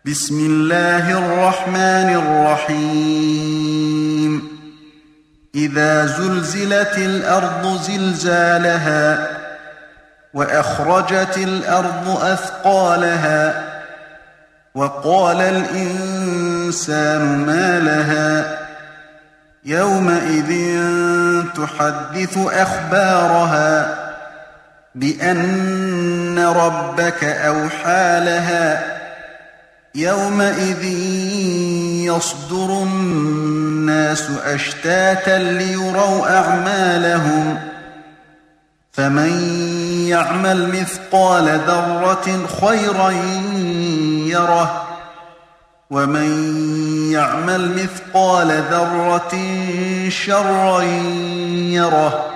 بسم الله الرحمن الرحيم إذا زلزلت الأرض زلزالها وأخرجت الأرض أثقالها وقال الإنسان ما لها يومئذ تحدث أخبارها بأن ربك أوحى لها يومئذ يصدر الناس أشتاتا ليروا أعمالهم فمن يعمل مثقال ذرة خيرا يره ومن يعمل مثقال ذرة شرا يره